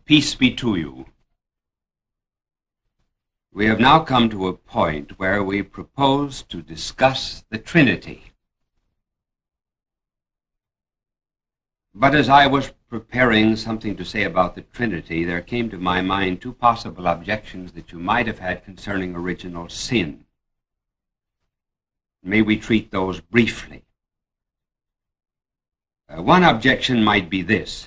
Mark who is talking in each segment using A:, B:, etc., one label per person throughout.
A: Peace be to you. We have now come to a point where we propose to discuss the Trinity. But as I was preparing something to say about the Trinity, there came to my mind two possible objections that you might have had concerning original sin. May we treat those briefly. One objection might be this.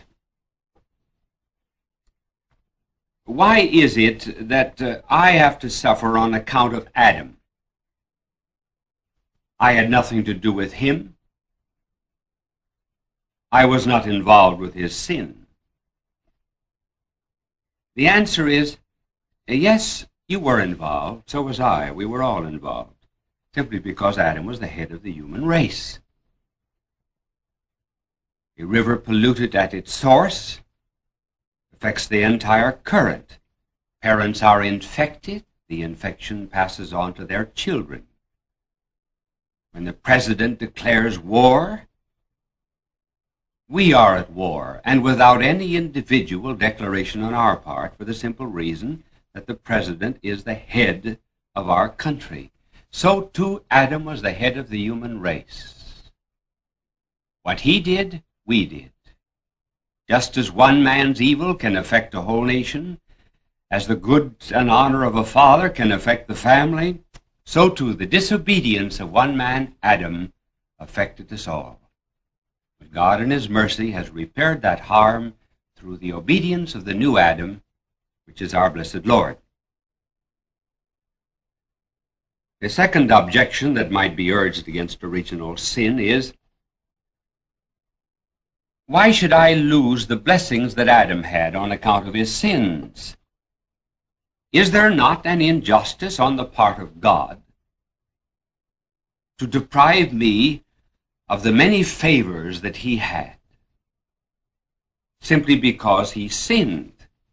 A: Why is it that I have to suffer on account of Adam? I had nothing to do with him. I was not involved with his sin. The answer is, yes, you were involved, so was I. We were all involved, simply because Adam was the head of the human race. A river polluted at its source affects the entire current. Parents are infected, the infection passes on to their children. When the president declares war, we are at war, and without any individual declaration on our part, for the simple reason that the president is the head of our country. So too Adam was the head of the human race. What he did, we did. Just as one man's evil can affect a whole nation, as the good and honor of a father can affect the family, so too the disobedience of one man, Adam, affected us all. But God in his mercy has repaired that harm through the obedience of the new Adam, which is our blessed Lord. The second objection that might be urged against original sin is, why should I lose the blessings that Adam had on account of his sins? Is there not an injustice on the part of God to deprive me of the many favors that he had simply because he sinned?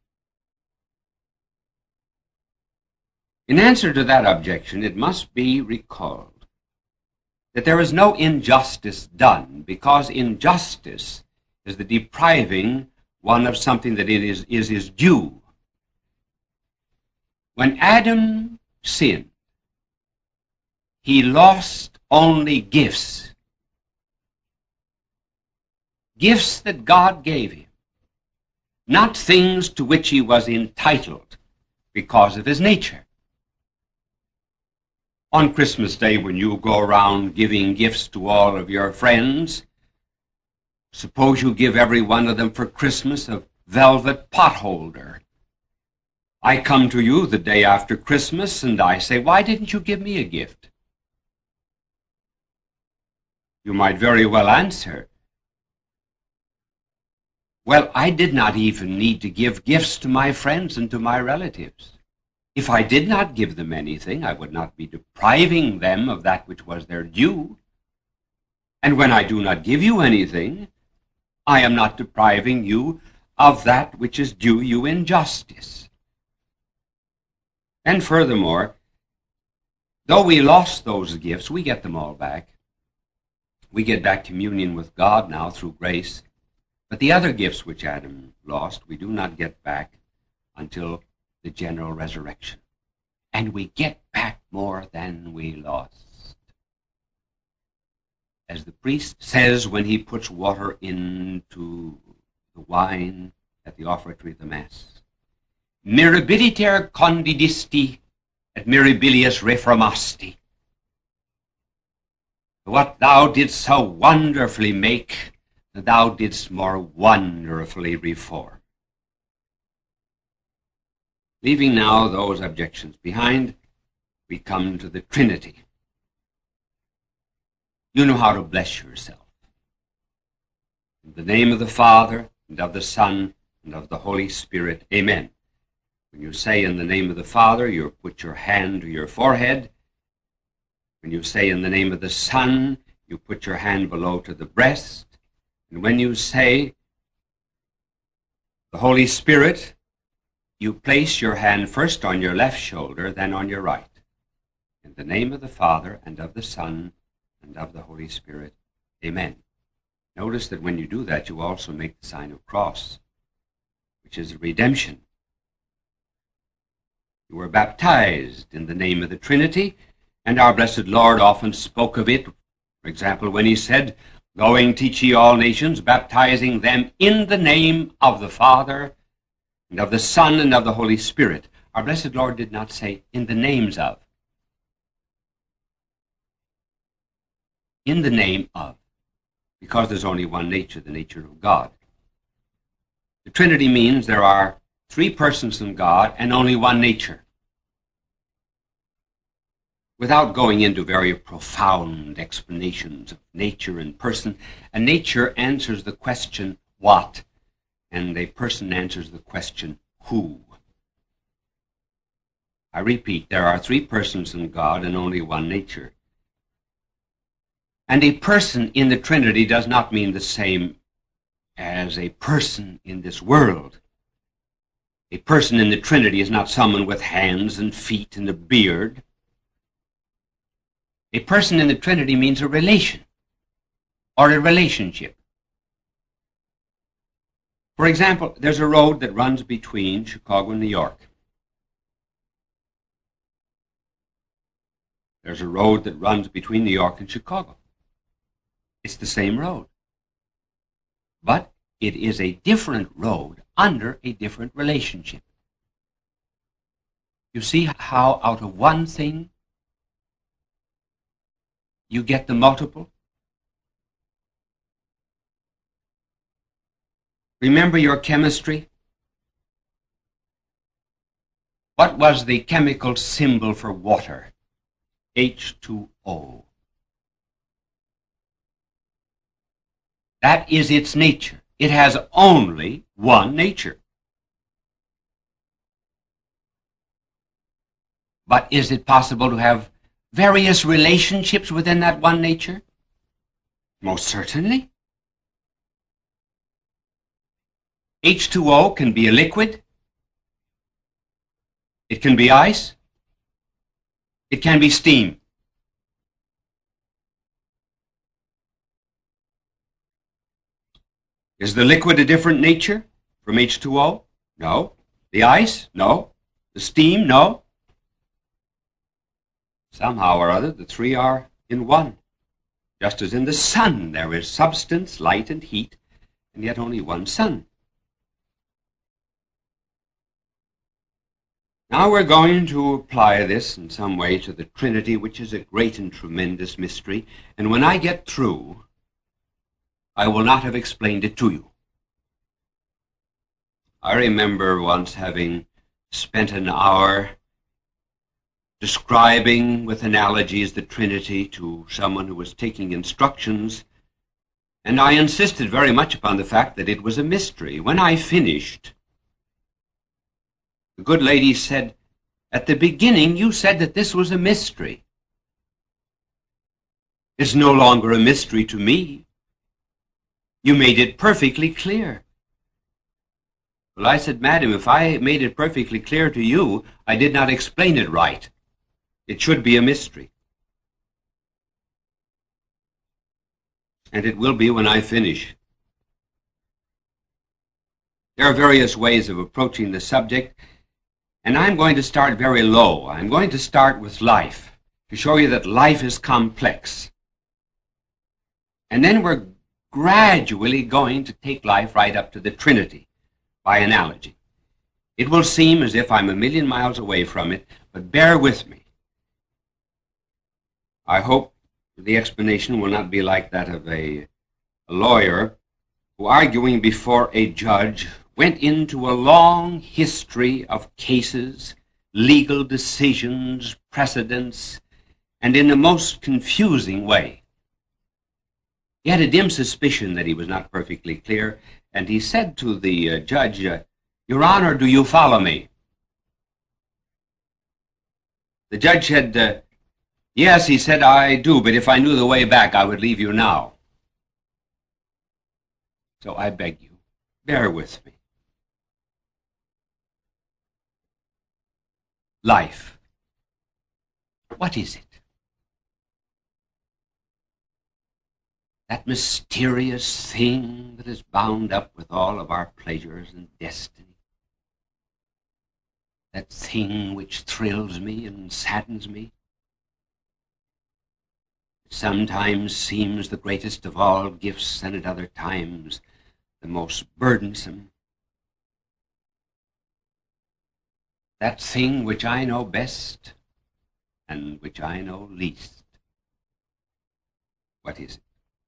A: In answer to that objection, it must be recalled that there is no injustice done, because injustice is the depriving one of something that it is his due. When Adam sinned, he lost only gifts. Gifts that God gave him, not things to which he was entitled because of his nature. On Christmas Day, when you go around giving gifts to all of your friends, suppose you give every one of them for Christmas a velvet potholder. I come to you the day after Christmas and I say, why didn't you give me a gift? You might very well answer, well, I did not even need to give gifts to my friends and to my relatives. If I did not give them anything, I would not be depriving them of that which was their due. And when I do not give you anything, I am not depriving you of that which is due you in justice. And furthermore, though we lost those gifts, we get them all back. We get back communion with God now through grace. But the other gifts which Adam lost, we do not get back until the general resurrection. And we get back more than we lost. As the priest says when he puts water into the wine at the offertory of the Mass, mirabiliter condidisti et mirabilius reformasti. What thou didst so wonderfully make, thou didst more wonderfully reform. Leaving now those objections behind, we come to the Trinity. You know how to bless yourself. In the name of the Father, and of the Son, and of the Holy Spirit, amen. When you say in the name of the Father, you put your hand to your forehead. When you say in the name of the Son, you put your hand below to the breast. And when you say the Holy Spirit, you place your hand first on your left shoulder, then on your right. In the name of the Father, and of the Son, and of the Holy Spirit, amen. Notice that when you do that, you also make the sign of cross, which is redemption. You were baptized in the name of the Trinity, and our blessed Lord often spoke of it. For example, when he said, "Going, teach ye all nations, baptizing them in the name of the Father, and of the Son, and of the Holy Spirit." Our blessed Lord did not say, "in the names of." In the name of. Because there's only one nature, the nature of God. The Trinity means there are three persons in God and only one nature. Without going into very profound explanations of nature and person, a nature answers the question, what? And a person answers the question, who? I repeat, there are three persons in God and only one nature. And a person in the Trinity does not mean the same as a person in this world. A person in the Trinity is not someone with hands and feet and a beard. A person in the Trinity means a relation or a relationship. For example, there's a road that runs between Chicago and New York. There's a road that runs between New York and Chicago. It's the same road. But it is a different road under a different relationship. You see how out of one thing you get the multiple? Remember your chemistry? What was the chemical symbol for water? H2O. That is its nature. It has only one nature. But is it possible to have various relationships within that one nature? Most certainly. H2O can be a liquid. It can be ice. It can be steam. Is the liquid a different nature from H2O? No. The ice? No. The steam? No. Somehow or other, the three are in one. Just as in the sun there is substance, light, and heat, and yet only one sun. Now we're going to apply this in some way to the Trinity, which is a great and tremendous mystery, and when I get through, I will not have explained it to you. I remember once having spent an hour describing with analogies the Trinity to someone who was taking instructions, and I insisted very much upon the fact that it was a mystery. When I finished, the good lady said, "At the beginning you said that this was a mystery." "It's no longer a mystery to me. You made it perfectly clear." Well, I said, "Madam, if I made it perfectly clear to you, I did not explain it right. It should be a mystery." And it will be when I finish. There are various ways of approaching the subject, and I'm going to start very low. I'm going to start with life, to show you that life is complex. And then we're gradually going to take life right up to the Trinity, by analogy. It will seem as if I'm a million miles away from it, but bear with me. I hope the explanation will not be like that of a lawyer who, arguing before a judge, went into a long history of cases, legal decisions, precedents, and in the most confusing way. He had a dim suspicion that he was not perfectly clear, and he said to the judge, "Your Honor, do you follow me?" The judge said, "Yes," he said, "I do, but if I knew the way back, I would leave you now." So I beg you, bear with me. Life. What is it? That mysterious thing that is bound up with all of our pleasures and destiny. that thing which thrills me and saddens me, sometimes seems the greatest of all gifts, and at other times the most burdensome. That thing which I know best and which I know least. What is it?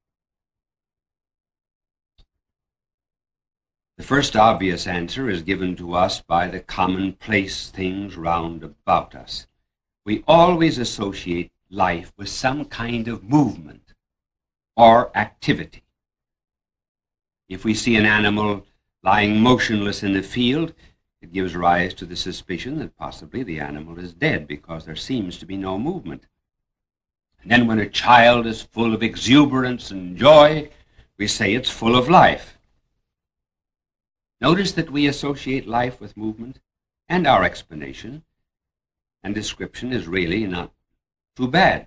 A: The first obvious answer is given to us by the commonplace things round about us. We always associate life with some kind of movement or activity. If we see an animal lying motionless in the field, it gives rise to the suspicion that possibly the animal is dead because there seems to be no movement. And then when a child is full of exuberance and joy, we say it's full of life. Notice that we associate life with movement, and our explanation and description is really not too bad.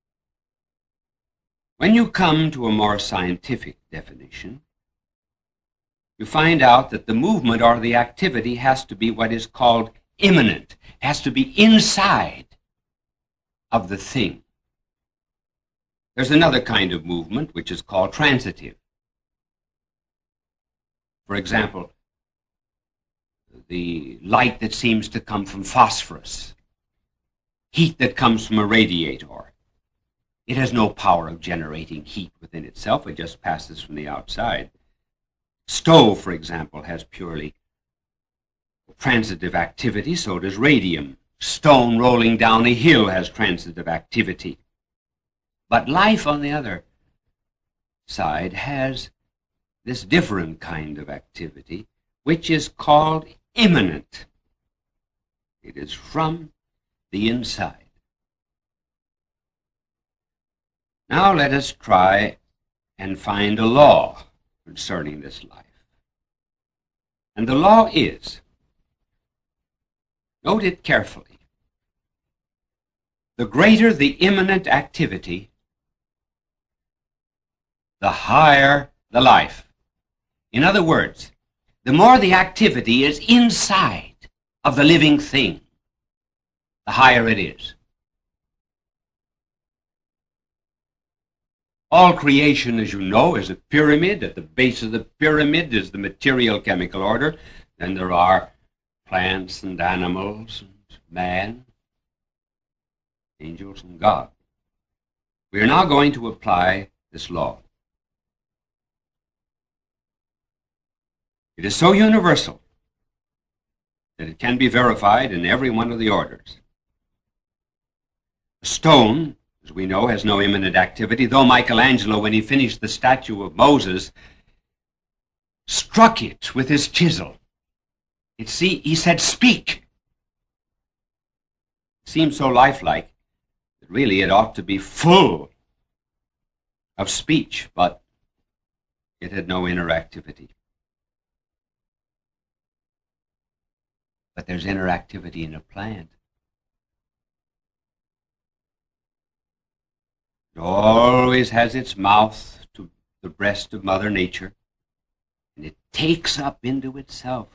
A: When you come to a more scientific definition, you find out that the movement or the activity has to be what is called immanent, has to be inside of the thing. There's another kind of movement which is called transitive. For example, the light that seems to come from phosphorus, heat that comes from a radiator. It has no power of generating heat within itself. It just passes from the outside. Stove, for example, has purely transitive activity. So does radium. Stone rolling down a hill has transitive activity. But life, on the other side, has this different kind of activity, which is called immanent. It is from the inside. Now let us try and find a law concerning this life. And the law is, note it carefully, the greater the immanent activity, the higher the life. In other words, the more the activity is inside of the living thing, the higher it is. All creation, as you know, is a pyramid. At the base of the pyramid is the material chemical order. Then there are plants and animals and man, angels and God. We are now going to apply this law. It is so universal that it can be verified in every one of the orders. A stone, as we know, has no immanent activity, though Michelangelo, when he finished the statue of Moses, struck it with his chisel. He said, "Speak." It seems so lifelike that really it ought to be full of speech, but it had no inner activity. But there's inner activity in a plant. It always has its mouth to the breast of Mother Nature, and it takes up into itself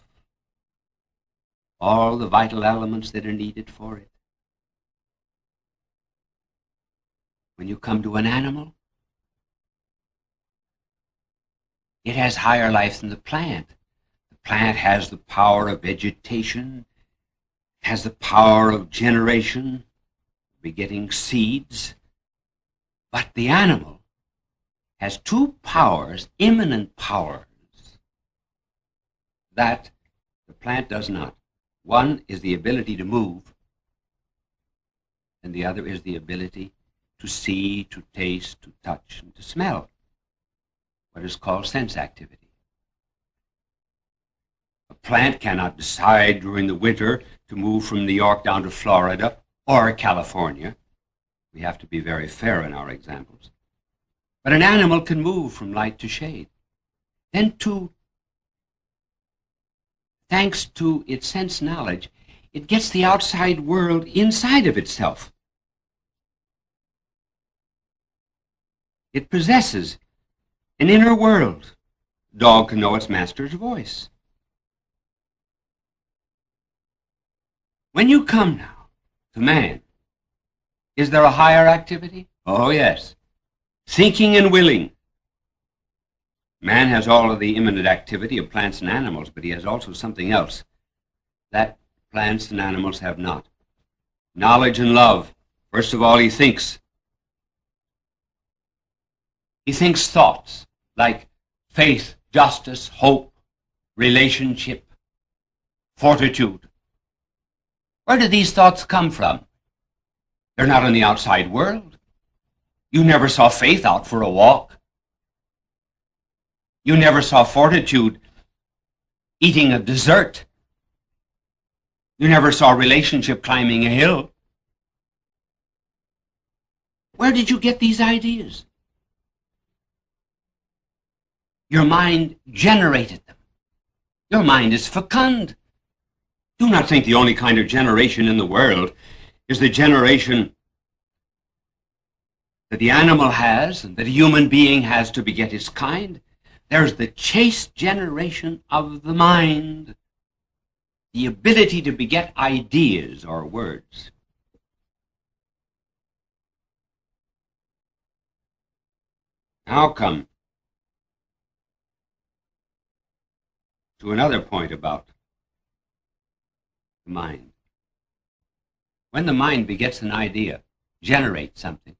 A: all the vital elements that are needed for it. When you come to an animal, it has higher life than the plant. The plant has the power of vegetation, has the power of generation, begetting seeds. But the animal has two powers, immanent powers, that the plant does not. One is the ability to move, and the other is the ability to see, to taste, to touch, and to smell, what is called sense activity. A plant cannot decide during the winter to move from New York down to Florida or California. We have to be very fair in our examples. But an animal can move from light to shade. Then, thanks to its sense knowledge, it gets the outside world inside of itself. It possesses an inner world. A dog can know its master's voice. When you come now to man, is there a higher activity? Oh, yes. Thinking and willing. Man has all of the immanent activity of plants and animals, but he has also something else that plants and animals have not. Knowledge and love. First of all, he thinks. He thinks thoughts like faith, justice, hope, relationship, fortitude. Where do these thoughts come from? They're not in the outside world. You never saw faith out for a walk. You never saw fortitude eating a dessert. You never saw relationship climbing a hill. Where did you get these ideas? Your mind generated them. Your mind is fecund. Do not think the only kind of generation in the world is the generation that the animal has and that a human being has to beget his kind. There's the chaste generation of the mind, the ability to beget ideas or words. Now come to another point about the mind. When the mind begets an idea, generates something,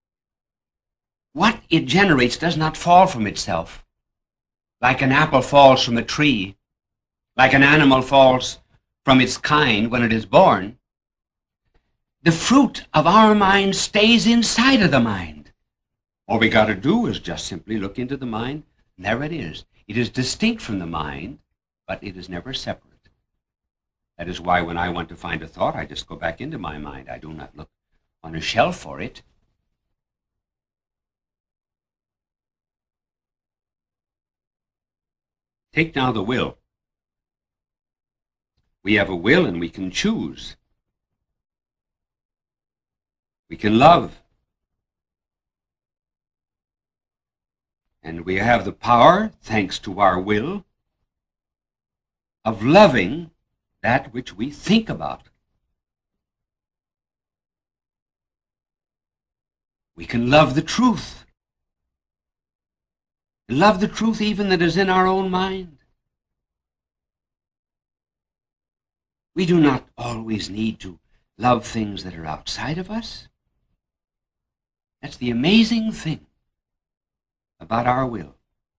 A: what it generates does not fall from itself, like an apple falls from a tree, like an animal falls from its kind when it is born. The fruit of our mind stays inside of the mind. All we got to do is just simply look into the mind, and there it is. It is distinct from the mind, but it is never separate. That is why when I want to find a thought, I just go back into my mind. I do not look on a shelf for it. Take now the will. We have a will and we can choose. We can love. And we have the power, thanks to our will, of loving that which we think about. We can love the truth. Love the truth even that is in our own mind. We do not always need to love things that are outside of us. That's the amazing thing about our will,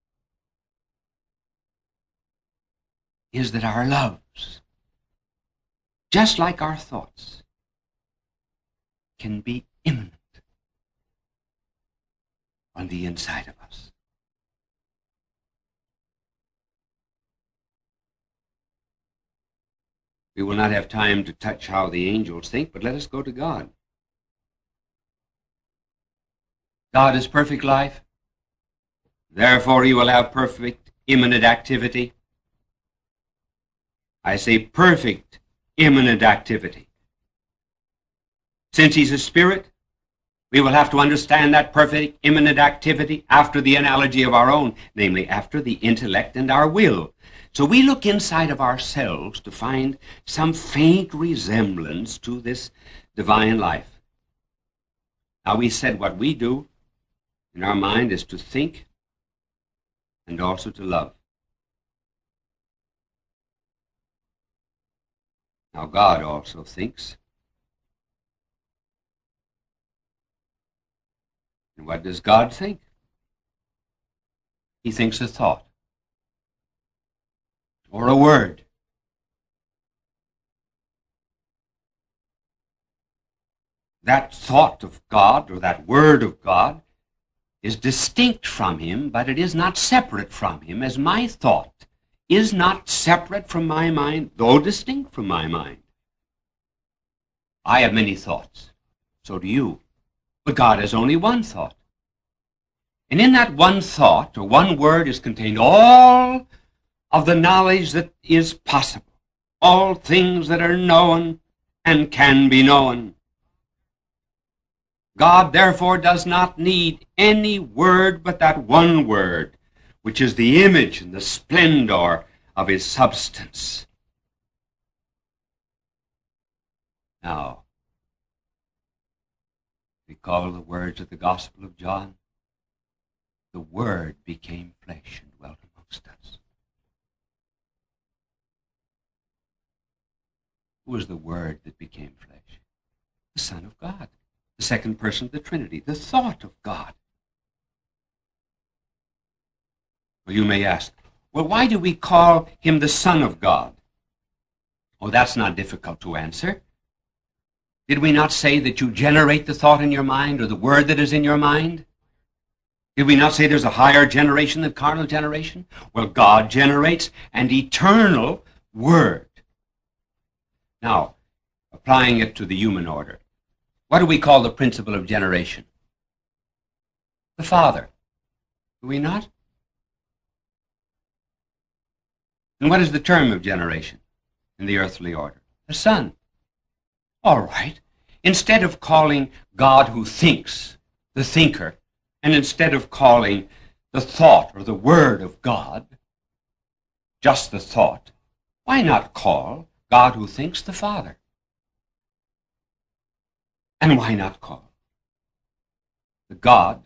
A: is that our loves, just like our thoughts, can be immanent on the inside of us. We will not have time to touch how the angels think, but let us go to God. God is perfect life. Therefore, he will have perfect immanent activity. I say perfect immanent activity. Since he's a spirit, we will have to understand that perfect immanent activity after the analogy of our own, namely after the intellect and our will. So we look inside of ourselves to find some faint resemblance to this divine life. Now we said what we do in our mind is to think and also to love. Now God also thinks. And what does God think? He thinks a thought or a word. That thought of God or that word of God is distinct from him, but it is not separate from him, as my thought is not separate from my mind, though distinct from my mind. I have many thoughts. So do you. But God has only one thought. And in that one thought, or one word, is contained all of the knowledge that is possible, all things that are known and can be known. God, therefore, does not need any word but that one word, which is the image and the splendor of his substance. Now, recall the words of the Gospel of John. The Word became flesh and dwelt amongst us. Who was the Word that became flesh? The Son of God, the second person of the Trinity, the thought of God. Well, you may ask, well, why do we call him the Son of God? Oh, that's not difficult to answer. Did we not say that you generate the thought in your mind, or the word that is in your mind? Did we not say there's a higher generation than carnal generation? Well, God generates an eternal word. Now, applying it to the human order, what do we call the principle of generation? The Father. Do we not? And what is the term of generation in the earthly order? The Son. All right. Instead of calling God who thinks the thinker, and instead of calling the thought or the word of God just the thought, why not call God who thinks the Father? And why not call the God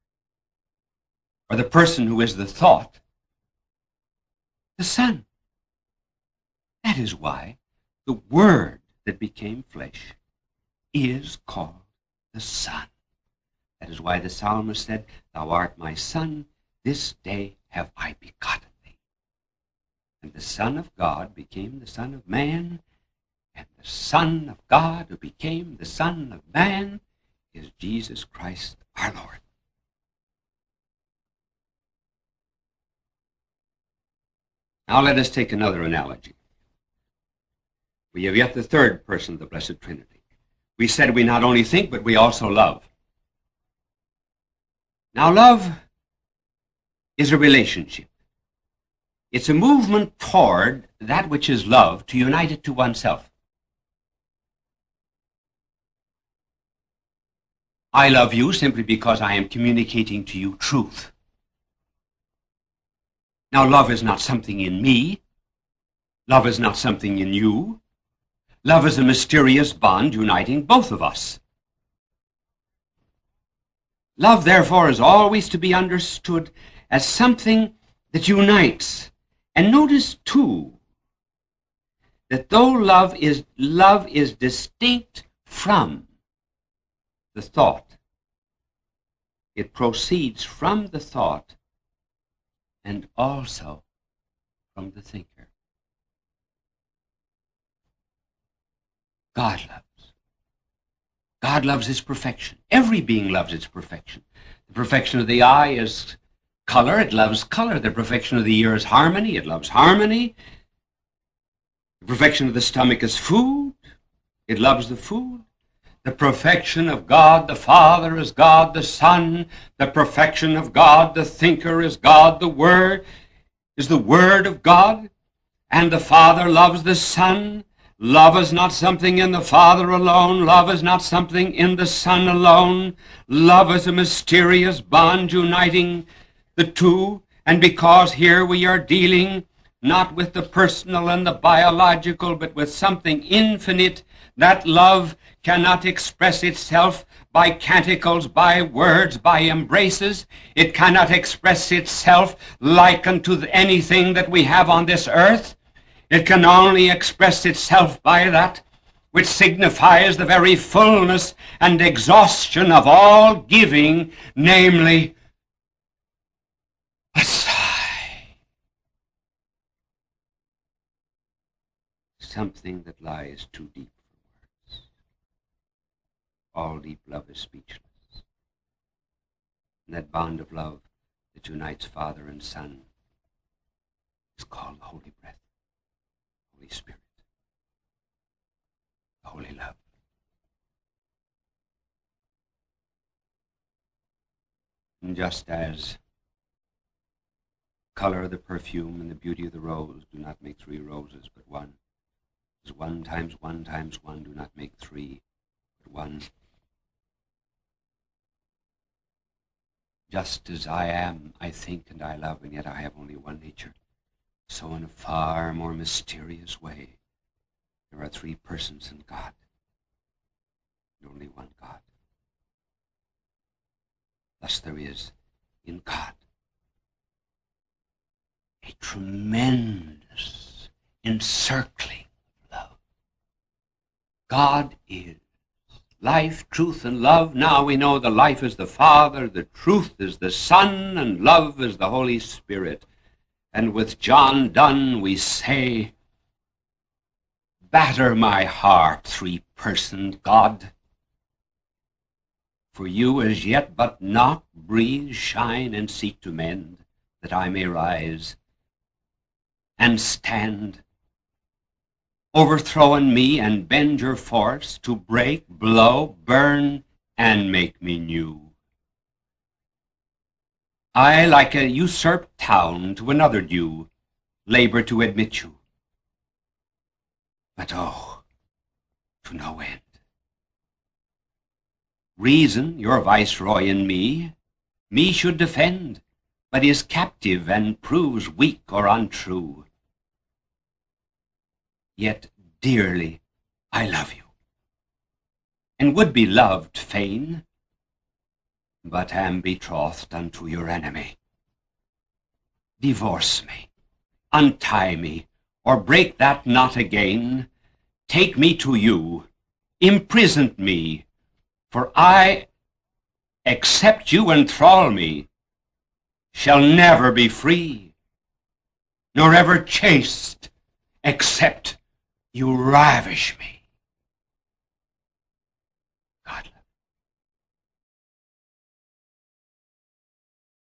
A: or the person who is the thought the Son? That is why the Word that became flesh is called the Son. That is why the psalmist said, "Thou art my Son, this day have I begotten thee." And the Son of God became the Son of Man, and the Son of God who became the Son of Man is Jesus Christ our Lord. Now let us take another analogy. We have yet the third person of the Blessed Trinity. We said we not only think, but we also love. Now, love is a relationship. It's a movement toward that which is love, to unite it to oneself. I love you simply because I am communicating to you truth. Now, love is not something in me. Love is not something in you. Love is a mysterious bond uniting both of us. Love, therefore, is always to be understood as something that unites. And notice, too, that though love is distinct from the thought, it proceeds from the thought and also from the thinker. God loves. God loves His perfection. Every being loves its perfection. The perfection of the eye is color. It loves color. The perfection of the ear is harmony. It loves harmony. The perfection of the stomach is food. It loves the food. The perfection of God the Father is God the Son. The perfection of God the thinker is God the Word, is the Word of God. And the Father loves the Son. Love is not something in the Father alone. Love is not something in the Son alone. Love is a mysterious bond uniting the two. And because here we are dealing not with the personal and the biological, but with something infinite, that love cannot express itself by canticles, by words, by embraces. It cannot express itself like unto anything that we have on this earth. It can only express itself by that which signifies the very fullness and exhaustion of all giving, namely, a sigh. Something that lies too deep for words. All deep love is speechless. And that bond of love that unites Father and Son is called the Holy Breath. Holy Spirit, holy love. And just as the color of the perfume and the beauty of the rose do not make three roses, but one, as 1 times 1 times 1 do not make 3, but 1. Just as I am, I think and I love, and yet I have only one nature. So in a far more mysterious way, there are 3 persons in God. only one God. Thus there is in God a tremendous encircling love. God is life, truth, and love. Now we know the life is the Father, the truth is the Son, and love is the Holy Spirit. And with John Donne we say, batter my heart, three-personed God. For you as yet but knock, breathe, shine, and seek to mend, that I may rise and stand, overthrowing me and bend your force to break, blow, burn, and make me new. I, like a usurped town to another due, labor to admit you. But oh, to no end. Reason, your viceroy in me should defend, but is captive and proves weak or untrue. Yet dearly I love you, and would be loved fain, but am betrothed unto your enemy. Divorce me, untie me, or break that knot again. Take me to you, imprison me, for I, except you enthrall me, shall never be free, nor ever chaste, except you ravish me.